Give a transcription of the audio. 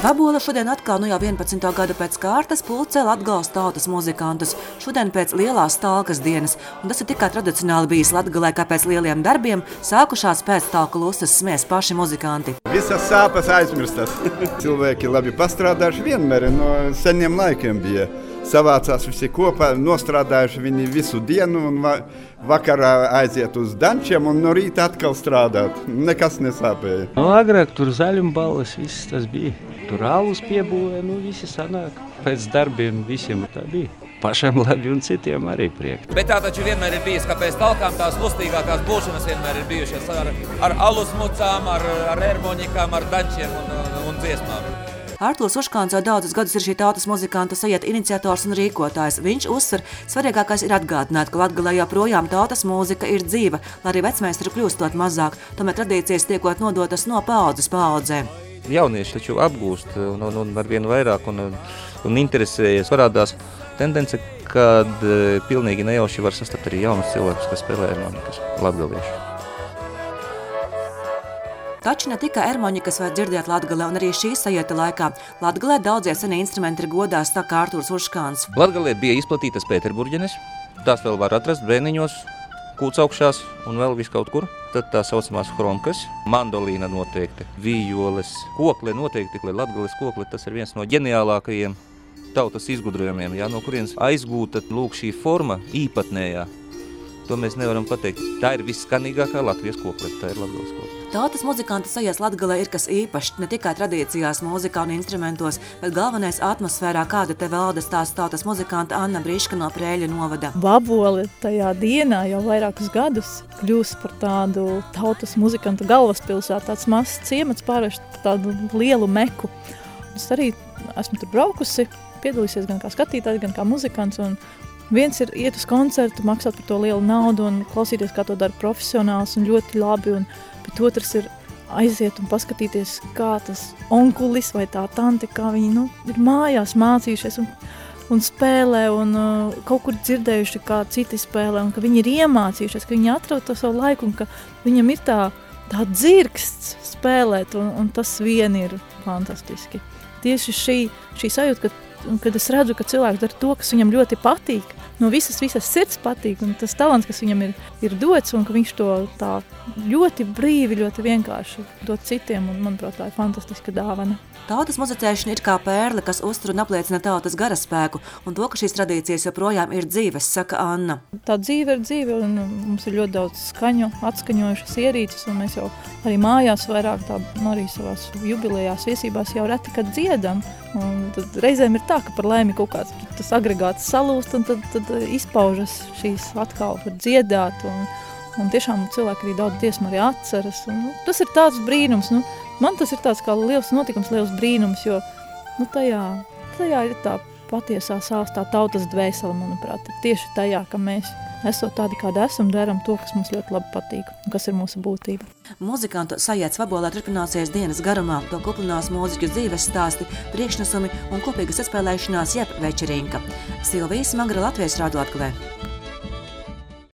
Vabola šodien atkal jau 11. gada pēc kārtas pulcē Latgales tautas muzikantus. Šodien pēc lielās talkas dienas, un tas ir tikai tradicionāli bijis Latgalē, kā pēc lieliem darbiem sākušās pēctalku lustas smies paši muzikanti. Visas sāpes aizmirstas. Cilvēki labi pastrādājuši vienmēr no seniem laikiem bija. Savācās visi kopā, nostrādājuši viņi visu dienu un vakarā aiziet uz dančiem un no rīta atkal strādāt. Nekas nesāpēja. Agrāk tur zaļumballes, viss tas bija. Tur alus piebūvē, visi sanāk. Pēc darbiem visiem tā bija. Pašam labi un citiem arī priek. Bet tā taču vienmēr ir bijis, ka pēc talkām tās lustīgākās būšanas vienmēr ir bijušas ar alusmucām, ar ermoņikām, ar dančiem un dziesmām. Artūrs Uškāns jau daudzus gadus ir šī tautas muzikanta sajēta iniciators un rīkotājs. Viņš uzsver, svarīgākais ir atgādināt, ka Latgalē joprojām tautas mūzika ir dzīva, lai arī vecmeistari kļūstot mazāk, tomēr tradīcijas tiekot nodotas no paaudzes paaudzēm. Jaunieši taču apgūst un ar vienu vairāk un interesējies. Parādās tendence, kad pilnīgi nejauši var sastapt arī jaunus cilvēkus, kas spēlē ermonikas latgaliešu. Taču ne tikai ermoņikas var dzirdēt Latgalē, un arī šīs sajēta laikā. Latgalē daudzie senie instrumenti ir godā, saka Artūrs Uškāns. Latgalē bija izplatītas pēterburģenes, tās vēl var atrast bēniņos, kūcaukšās un vēl viskaut kur. Tad tā saucamās hronkas, mandolīna noteikti, vījoles, kokle noteikti, Latgales kokle, tas ir viens no ģeniālākajiem tautas izgudrojumiem, no kurienes aizgūta šī forma īpatnējā. To mēs nevaram pateikt. Tā ir visskanīgākā Latvijas kokle, tā ir Latgales kokle. Tautas muzikanta sajēs Latgalē ir kas īpašs, ne tikai tradīcijās, mūzikā un instrumentos, bet galvenais atmosfērā, kāda te valda stāsta tautas muzikanta Anna Briška no Prēļu novada. Vabola tajā dienā jau vairākus gadus kļūst par tādu tautas muzikantu galvaspilsētu, tāds mazs ciemats pārvērst tādu lielu meku. Es arī esmu tur braukusi, piedalīsies gan kā skatītājs, gan kā muzikants, un viens ir iet uz koncertu, maksāt par to lielu naudu un klausīties, kā to dara profesionāls un ļoti labi, bet otrs ir aiziet un paskatīties, kā tas onkulis vai tā tante, kā viņi ir mājās mācījušies un spēlē un kaut kur dzirdējuši, kā citi spēlē un ka viņi ir iemācījušies, ka viņi atrod to savu laiku un ka viņam ir tā dzirksts spēlēt un tas vien ir fantastiski. Tieši šī sajūta, kad es redzu, ka cilvēks dara to, kas viņam ļoti patīk, no visas sirds patīk, un tas talants, kas viņam ir dots, un ka viņš to tā ļoti brīvi, ļoti vienkārši dod citiem, un manuprāt, tā ir fantastiska dāvana. Tautas muzicēšana ir kā pērle, kas uztur un apliecina tautas garaspēku, un to, ka šīs tradīcijas joprojām ir dzīves, saka Anna. Tā dzīve ir dzīve, un mums ir ļoti daudz skaņu, atskaņojušas ierīces, un mēs jau arī mājās vairāk arī savās jubilejās viesībās jau reti, kad dziedam. Un tad reizēm ir tā, ka par laimi kaut kāds tas agregāts salūst, un tad izpaužas šīs atkal var dziedāt, un tiešām cilvēki arī daudz dziesmu arī atceras. Un, tas ir tāds brīnums, man tas ir tāds kā liels notikums, liels brīnums, jo tajā ir tā patiesā sāstā tautas dvēsele, manuprāt, tieši tajā, ka mēs esot tādi, kādi esam, darām to, kas mums ļoti labi patīk un kas ir mūsu būtība. Muzikantu sajēts Vabolā turpināsies dienas garumā, to kuplinās mūziķu dzīves stāsti, priekšnesumi un kopīgas atspēlēšanās jeb večerinka. Silvija Smagra, Latvijas Radio Latgalē.